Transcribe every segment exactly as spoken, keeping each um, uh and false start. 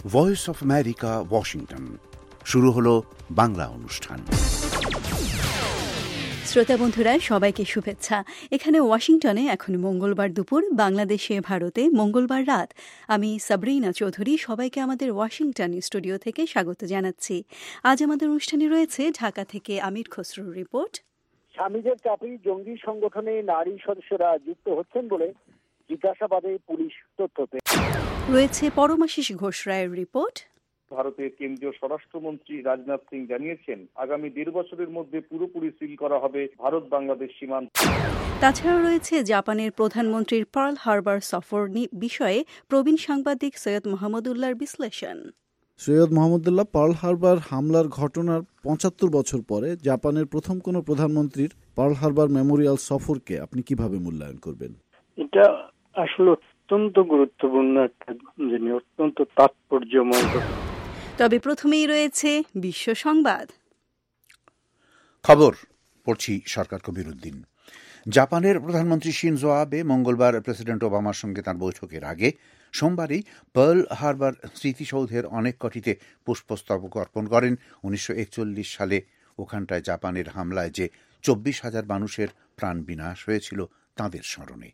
Voice of America, Washington. শুরু হলো বাংলা অনুষ্ঠান। শ্রোতা বন্ধুরা, সবাইকে শুভেচ্ছা। এখানে ওয়াশিংটনে এখন মঙ্গলবার দুপুর, বাংলাদেশে ভারতে মঙ্গলবার রাত। আমি সাবরিনা চৌধুরী সবাইকে আমাদের ওয়াশিংটন স্টুডিও থেকে স্বাগত জানাচ্ছি। আজ আমাদের অনুষ্ঠানে রয়েছে ঢাকা থেকে আমির খসরুর রিপোর্ট। স্বামীদের চাপে জঙ্গি সংগঠনে নারী সদস্যরা যুক্ত হচ্ছেন বলে জিজ্ঞাসাবাদে পুলিশ তথ্য পেয়ে। রয়েছে পরমাশিস ঘোষ রায়ের রিপোর্ট। ভারতের কেন্দ্রীয় স্বরাষ্ট্রমন্ত্রী রাজনাথ সিং জানিয়েছেন, আগামী দেড় বছরের মধ্যে পুরোপুরি সিল করা হবে ভারত বাংলাদেশ সীমান্ত। তাছাড়া রয়েছে জাপানের প্রধানমন্ত্রীর পার্ল হারবার সফর বিষয়ে প্রবীণ সাংবাদিক সৈয়দ মোহাম্মদুল্লাহর বিশ্লেষণ। সৈয়দ মোহাম্মদুল্লাহ, পার্ল হারবার হামলার ঘটনার পঁচাত্তর বছর পরে জাপানের প্রথম কোনো প্রধানমন্ত্রীর পার্ল হারবার মেমোরিয়াল সফরকে আপনি কিভাবে মূল্যায়ন করবেন? এটা আসলে অত্যন্ত গুরুত্বপূর্ণ একটা জিনিস, অত্যন্ত তাৎপর্যময়। তবে প্রথমেই রয়েছে বিশ্ব সংবাদ। খবর পড়ছি সরকার কবিরউদ্দিন। জাপানের প্রধানমন্ত্রী শিনজো আবে মঙ্গলবার প্রেসিডেন্ট ওবামার সঙ্গে তাঁর বৈঠকের আগে সোমবারই পার্ল হারবার স্মৃতিসৌধের অনেক কটিতে পুষ্পস্তবক অর্পণ করেন। উনিশশো একচল্লিশ সালে ওখানটায় জাপানের হামলায় যে চব্বিশ হাজার মানুষের প্রাণ বিনাশ হয়েছিল তাঁদের স্মরণে।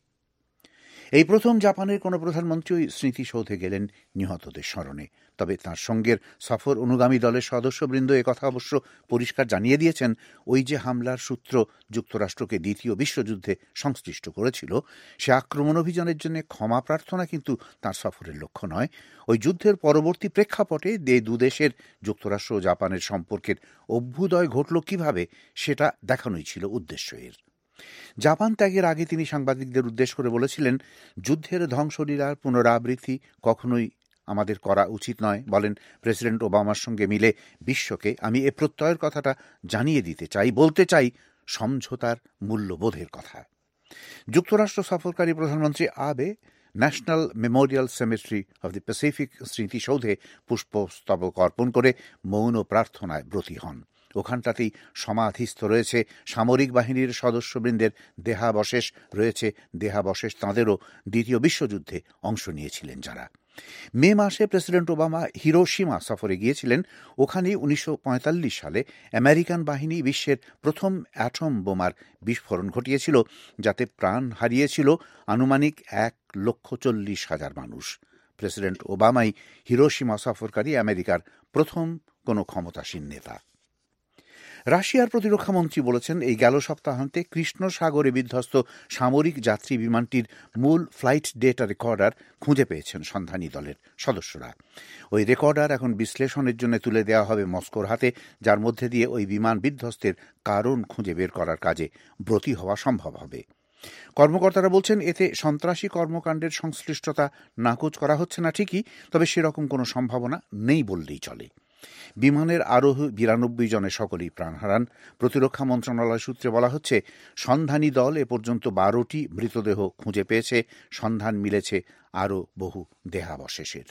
এই প্রথম জাপানের কোনো প্রধানমন্ত্রী ওই স্মৃতিসৌধে গেলেন নিহতদের স্মরণে। তবে তাঁর সঙ্গের সফর অনুগামী দলের সদস্যবৃন্দ একথা অবশ্য পরিষ্কার জানিয়ে দিয়েছেন, ওই যে হামলার সূত্র যুক্তরাষ্ট্রকে দ্বিতীয় বিশ্বযুদ্ধে সংশ্লিষ্ট করেছিল, সে আক্রমণ অভিযানের জন্য ক্ষমা প্রার্থনা কিন্তু তাঁর সফরের লক্ষ্য নয়। ওই যুদ্ধের পরবর্তী প্রেক্ষাপটে দে দুদেশের যুক্তরাষ্ট্র ও জাপানের সম্পর্কের অভ্যুদয় ঘটল কিভাবে, সেটা দেখানোই ছিল উদ্দেশ্য এর। জাপান ত্যাগের আগে তিনি সাংবাদিকদের উদ্দেশ্য করে বলেছিলেন, যুদ্ধের ধ্বংসলীলার পুনরাবৃত্তি কখনোই আমাদের করা উচিত নয়। বলেন, প্রেসিডেন্ট ওবামার সঙ্গে মিলে বিশ্বকে আমি এ প্রত্যয়ের কথাটা জানিয়ে দিতে চাই, বলতে চাই সমঝোতার মূল্যবোধের কথা। যুক্তরাষ্ট্র সফরকারী প্রধানমন্ত্রী Abe national memorial cemetery of the Pacific স্মৃতিসৌধে পুষ্পস্তবক অর্পণ করে মৌন প্রার্থনায় ব্রতী হন। ওখানটাতেই সমাধিস্থ রয়েছে সামরিক বাহিনীর সদস্যবৃন্দের দেহাবশেষ, রয়েছে দেহাবশেষ তাঁদেরও দ্বিতীয় বিশ্বযুদ্ধে অংশ নিয়েছিলেন যারা। মে মাসে প্রেসিডেন্ট ওবামা হিরোশিমা সফরে গিয়েছিলেন। ওখানে উনিশশো পঁয়তাল্লিশ সালে আমেরিকান বাহিনী বিশ্বের প্রথম অ্যাটম বোমার বিস্ফোরণ ঘটিয়েছিল, যাতে প্রাণ হারিয়েছিল আনুমানিক এক লক্ষ চল্লিশ হাজার মানুষ। প্রেসিডেন্ট ওবামাই হিরোশিমা সফরকারী আমেরিকার প্রথম কোনো ক্ষমতাসীন নেতা। রাশিয়ার প্রতিরক্ষামন্ত্রী বলেছেন, এই গেল সপ্তাহান্তে কৃষ্ণ সাগরে বিধ্বস্ত সামরিক যাত্রী বিমানটির মূল ফ্লাইট ডেটা রেকর্ডার খুঁজে পেয়েছেন সন্ধানী দলের সদস্যরা। ওই রেকর্ডার এখন বিশ্লেষণের জন্য তুলে দেওয়া হবে মস্কোর হাতে, যার মধ্যে দিয়ে ওই বিমান বিধ্বস্তের কারণ খুঁজে বের করার কাজে ব্রতী হওয়া সম্ভব হবে। কর্মকর্তারা বলছেন, এতে সন্ত্রাসী কর্মকাণ্ডের সংশ্লিষ্টতা নাকচ করা হচ্ছে না ঠিকই, তবে সেরকম কোনো সম্ভাবনা নেই বললেই চলে। বিমানের আরোহী বিরানব্বই জনের সকলেই প্রাণ হারান। প্রতিরক্ষা মন্ত্রণালয় সূত্রে বলা হচ্ছে, সন্ধানী দল এ পর্যন্ত বারোটি মৃতদেহ খুঁজে পেয়েছে। সন্ধান মিলেছে আরও বহু দেহাবশেষের।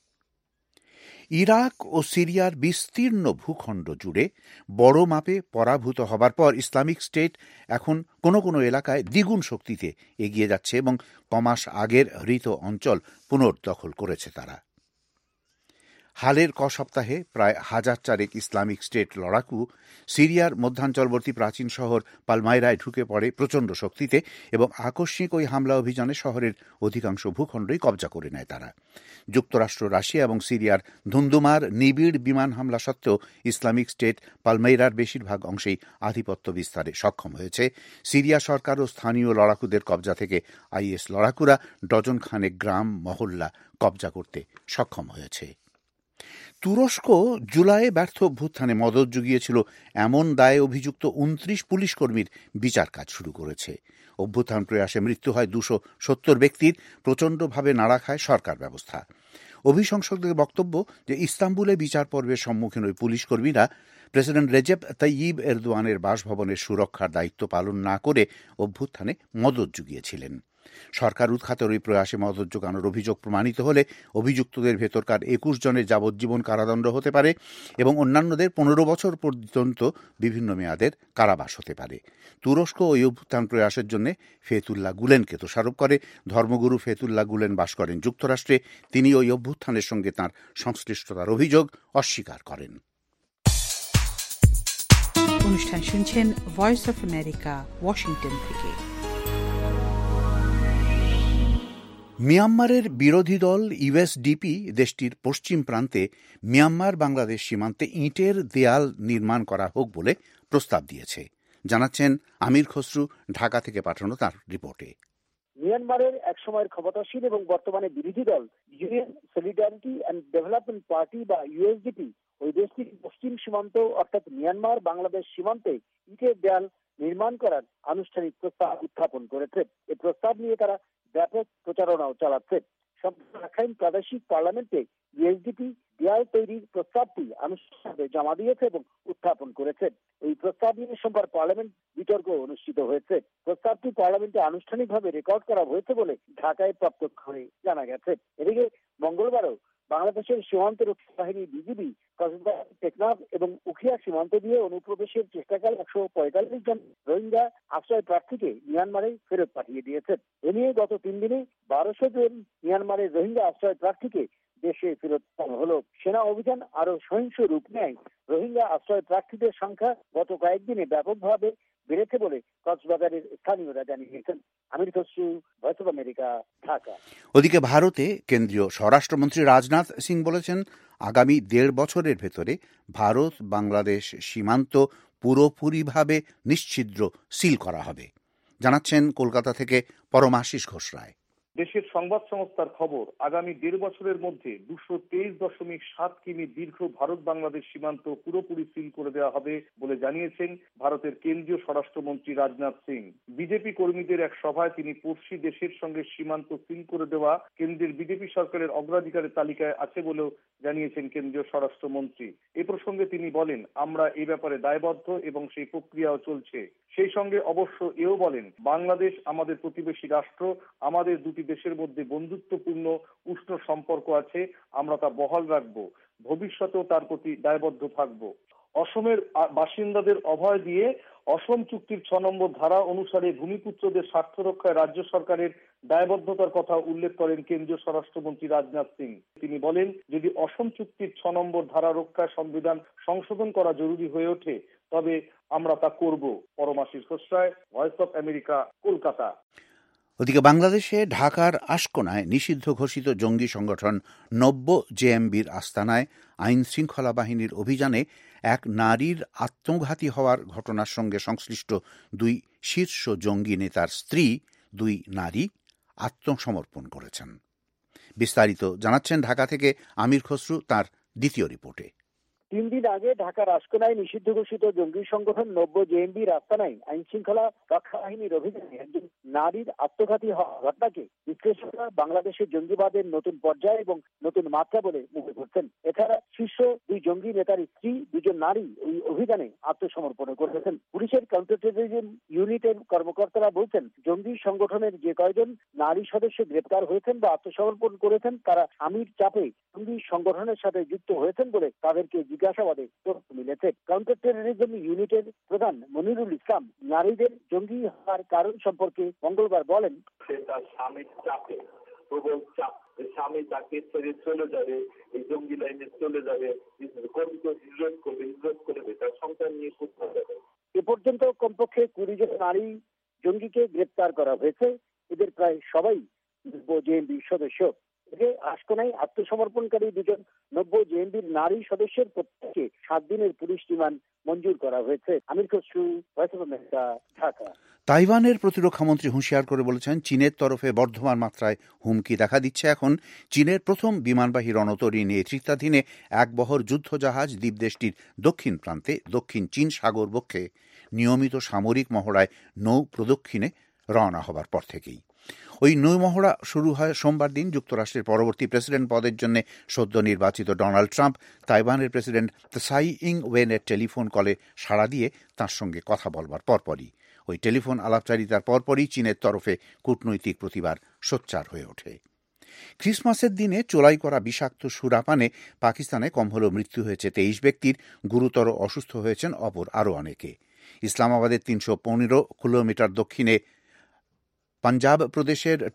ইরাক ও সিরিয়ার বিস্তীর্ণ ভূখণ্ড জুড়ে বড় মাপে পরাভূত হবার পর ইসলামিক স্টেট এখন কোনো কোনো এলাকায় দ্বিগুণ শক্তিতে এগিয়ে যাচ্ছে এবং কমাস আগের হৃত অঞ্চল পুনর্দখল করেছে তারা। হালের ক সপ্তাহে প্রায় হাজার চারেক ইসলামিক স্টেট লড়াকু সিরিয়ার মধ্যাঞ্চলবর্তী প্রাচীন শহর পালমাইরায় ঢুকে পড়ে প্রচণ্ড শক্তিতে এবং আকস্মিক ওই হামলা অভিযানে শহরের অধিকাংশ ভূখণ্ডই কবজা করে নেয় তারা। যুক্তরাষ্ট্র, রাশিয়া এবং সিরিয়ার ধুন্দুমার নিবিড় বিমান হামলা সত্ত্বেও ইসলামিক স্টেট পালমাইরার বেশিরভাগ অংশেই আধিপত্য বিস্তারে সক্ষম হয়েছে। সিরিয়া সরকার ও স্থানীয় লড়াকুদের কবজা থেকে আইএস লড়াকুরা ডজন খানেক গ্রাম মহল্লা কবজা করতে সক্ষম হয়েছে। তুরস্ক জুলাইয়ে ব্যর্থ অভ্যুত্থানে মদত জুগিয়েছিল এমন দায়ে অভিযুক্ত উনত্রিশ পুলিশ কর্মীর বিচার কাজ শুরু করেছে। অভ্যুত্থান প্রয়াসে মৃত্যু হয় দুশো সত্তর ব্যক্তির। প্রচণ্ডভাবে নাড়া খায় সরকার ব্যবস্থা। অভিশংসকদের বক্তব্য যে ইস্তাম্বুলে বিচার পর্বের সম্মুখীন ওই পুলিশ কর্মীরা প্রেসিডেন্ট রেজেপ তাইয়িব এরদোয়ানের বাসভবনের সুরক্ষার দায়িত্ব পালন না করে অভ্যুত্থানে মদত জুগিয়েছিলেন। সরকার উৎখাতের ওই প্রয়াসে মদত জোগানোর অভিযোগ প্রমাণিত হলে অভিযুক্তদের ভেতরকার একুশ জনের যাবজ্জীবন কারাদণ্ড হতে পারে এবং অন্যান্যদের পনেরো বছর পর্যন্ত বিভিন্ন মেয়াদের কারাবাস হতে পারে। তুরস্ক ওই অভ্যুত্থান প্রয়াসের জন্য ফেতুল্লাহ গুলেনকে দোষারোপ করে। ধর্মগুরু ফেতুল্লাহ গুলেন বাস করেন যুক্তরাষ্ট্রে। তিনি ওই অভ্যুত্থানের সঙ্গে তাঁর সংশ্লিষ্টতার অভিযোগ অস্বীকার করেন। অনুষ্ঠান শুনছেন ভয়েস অফ আমেরিকা, ওয়াশিংটন থেকে। মিয়ানমারের বিরোধী দল ইউএসডিপি দেশটির পশ্চিম প্রান্তে মিয়ানমার বাংলাদেশ সীমান্তে ইটের দেয়াল নির্মাণ করা হোক বলে প্রস্তাব দিয়েছে, জানাচ্ছেন আমির খসরু ঢাকা থেকে পাঠানো তার রিপোর্টে। মিয়ানমারের এক সময়ের ক্ষমতাসীন এবং বর্তমানে বিরোধী দল union solidarity and development party বা ইউএসডিপি ওই দেশটির পশ্চিম সীমান্ত অর্থাৎ মিয়ানমার বাংলাদেশ সীমান্তে ইটের দেয়াল নির্মাণ করার আনুষ্ঠানিক প্রস্তাব উত্থাপন করেছে। এই প্রস্তাব নিয়ে তারা ব্যাপক প্রচারণাও চালাচ্ছে। সম্প্রতি রাখাইন প্রাদেশিক পার্লামেন্টে ইউএসডিপি দেয়াল তৈরির প্রস্তাবটি আনুষ্ঠানিকভাবে জমা দিয়েছে এবং উত্থাপন করেছে। এই প্রস্তাব নিয়ে সোমবার পার্লামেন্ট বিতর্ক অনুষ্ঠিত হয়েছে। প্রস্তাবটি পার্লামেন্টে আনুষ্ঠানিকভাবে রেকর্ড করা হয়েছে বলে ঢাকায় প্রাপ্ত খবরে জানা গেছে। এদিকে মঙ্গলবারও বাংলাদেশের সীমান্ত রক্ষী বাহিনী বিজিবি কক্সবাজার, টেকনাফ এবং উখিয়া সীমান্ত দিয়ে অনুপ্রবেশের চেষ্টাকালে একশো পঁয়তাল্লিশ জন রোহিঙ্গা আশ্রয় প্রার্থীকে মিয়ানমারে ফেরত পাঠিয়ে দিয়েছে। এ নিয়ে গত তিন দিনে বারোশো জন মিয়ানমারের রোহিঙ্গা আশ্রয় প্রার্থীকে দেশে ফেরত পাঠানো হলো। সেনা অভিযান আরো সহিংস রূপ নেয়। রোহিঙ্গা আশ্রয় প্রার্থীদের সংখ্যা গত কয়েকদিনে ব্যাপকভাবে বেড়েছে বলে কক্সবাজারের স্থানীয়রা জানিয়েছেন। Amir Khasru, Voice of America, Dhaka. ওদিকে ভারতে কেন্দ্রীয় স্বরাষ্ট্রমন্ত্রী রাজনাথ সিং বলেছেন, আগামী দেড় বছরের ভেতরে ভারত বাংলাদেশ সীমান্ত পুরোপুরিভাবে নিশ্ছিদ্র সিল করা হবে, জানাচ্ছেন কলকাতা থেকে পরমাশিস ঘোষ রায়। দেশের সংবাদ সংস্থার খবর, আগামী দেড় বছরের মধ্যে দুশো তেইশ দশমিক সাত কিমি দীর্ঘ ভারত বাংলাদেশ সীমান্ত পুরোপুরি সিল করে দেওয়া হবে বলে জানিয়েছেন ভারতের কেন্দ্রীয় স্বরাষ্ট্রমন্ত্রী রাজনাথ সিং। বিজেপি কর্মীদের এক সভায় তিনি পড়শি দেশের সঙ্গে সীমান্ত সিল করে দেওয়া কেন্দ্রের বিজেপি সরকারের অগ্রাধিকারের তালিকায় আছে বলেও জানিয়েছেন কেন্দ্রীয় স্বরাষ্ট্রমন্ত্রী। এ প্রসঙ্গে তিনি বলেন, আমরা এই ব্যাপারে দায়বদ্ধ এবং সেই প্রক্রিয়াও চলছে। সেই সঙ্গে অবশ্য এও বলেন, বাংলাদেশ আমাদের প্রতিবেশী রাষ্ট্র, আমাদের দুটি দেশের মধ্যে বন্ধুত্বপূর্ণ উষ্ণ সম্পর্ক আছে, আমরা তা বহাল রাখবো, ভবিষ্যতেও তার প্রতি দায়বদ্ধ থাকব। অসমের বাসিন্দাদের অভয় দিয়ে অসম চুক্তির ছ নম্বর ধারা অনুসারে ভূমিপুত্রদের স্বার্থ রক্ষায় রাজ্য সরকারের দায়বদ্ধতার কথা উল্লেখ করেন কেন্দ্রীয় স্বরাষ্ট্রমন্ত্রী রাজনাথ সিং। তিনি বলেন, যদি অসম চুক্তির ছ নম্বর ধারা রক্ষায় সংবিধান সংশোধন করা জরুরি হয়ে ওঠে তবে আমরা তা করব। Paramashis Ghosh Roy, Voice of America, Kolkata. ওদিকে বাংলাদেশে ঢাকার আশকোনায় নিষিদ্ধ ঘোষিত জঙ্গি সংগঠন নব্য জেএমবির আস্তানায় আইন শৃঙ্খলা বাহিনীর অভিযানে এক নারীর আত্মঘাতী হওয়ার ঘটনার সঙ্গে সংশ্লিষ্ট দুই শীর্ষ জঙ্গি নেতার স্ত্রী দুই নারী আত্মসমর্পণ করেছেন। বিস্তারিত জানাচ্ছেন ঢাকা থেকে আমির খসরু তার দ্বিতীয় রিপোর্টে। তিন দিন আগে ঢাকার আশকোনায় নিষিদ্ধ ঘোষিত জঙ্গি সংগঠন নব্য জেএমবির আস্তানায় আইন শৃঙ্খলা রক্ষা বাহিনীর অভিযানে একজন নারীর আত্মঘাতী হওয়া ঘটনাকে বিশ্লেষকরা বাংলাদেশের জঙ্গিবাদের নতুন পর্যায়ে এবং নতুন মাত্রা বলে মনে করছেন। এছাড়া শীর্ষ দুই জঙ্গি নেতার স্ত্রী দুজন নারী ওই অভিযানে আত্মসমর্পণ করেছেন। পুলিশের কাউন্টার টেররিজম ইউনিটের কর্মকর্তারা বলছেন, জঙ্গি সংগঠনের যে কয়জন নারী সদস্য গ্রেপ্তার হয়েছেন বা আত্মসমর্পণ করেছেন তারা স্বামীর চাপে জঙ্গি সংগঠনের সাথে যুক্ত হয়েছেন বলে তাদেরকে জিজ্ঞাসাবাদে তথ্য মিলেছে। কাউন্টার টেররিজম ইউনিটের প্রধান মনিরুল ইসলাম নারীদের জঙ্গি হওয়ার কারণ সম্পর্কে মঙ্গলবার বলেন, তার স্বামীর চাপে, প্রবল চাপ, স্বামী তাকে ছেড়ে চলে যাবে, এই জঙ্গি লাইনে চলে যাবে, হিজরত করবে, হিজরত করবে, তার সন্তান নিয়ে কোথাও যাবে। এ পর্যন্ত কমপক্ষে কুড়ি জন নারী জঙ্গিকে গ্রেপ্তার করা হয়েছে। এদের প্রায় সবাই জেএমবি সদস্য। এতে আশকোনায় আত্মসমর্পণকারী দুজন নব্য জেএমবির নারী সদস্যের প্রত্যেককে সাত দিনের পুলিশ রিমান্ড মঞ্জুর করা হয়েছে। Amir Khasru, Voice of America, Dhaka. তাইওয়ানের প্রতিরক্ষামন্ত্রী হুঁশিয়ার করে বলেছেন, চীনের তরফে বর্ধমান মাত্রায় হুমকি দেখা দিচ্ছে। এখন চীনের প্রথম বিমানবাহী রণতরী নেতৃত্বাধীনে এক বহর যুদ্ধজাহাজ দ্বীপদেশটির দক্ষিণ প্রান্তে দক্ষিণ চীন সাগর বক্ষে নিয়মিত সামরিক মহড়ায় নৌ প্রদক্ষিণে রওনা হবার পর থেকেই। ওই নৌমহড়া শুরু হয় সোমবার দিন। যুক্তরাষ্ট্রের পরবর্তী প্রেসিডেন্ট পদের জন্য সদ্য নির্বাচিত ডোনাল্ড ট্রাম্প তাইওয়ানের প্রেসিডেন্ট তসাই ইং ওয়েনের টেলিফোন কলে সাড়া দিয়ে তাঁর সঙ্গে কথা বলবার পরপরই ওই টেলিফোন আলাপচারিতার পরপরই চীনের তরফে কূটনৈতিক প্রতিবাদ সোচ্চার হয়ে ওঠে। ক্রিসমাসের দিনে চোলাই করা বিষাক্ত সুরাপানে পাকিস্তানে কম হলেও মৃত্যু হয়েছে তেইশ ব্যক্তির, গুরুতর অসুস্থ হয়েছেন অপর আরও অনেকে। ইসলামাবাদের তিনশো পনেরো কিলোমিটার দক্ষিণে পাঞ্জাব প্রদেশের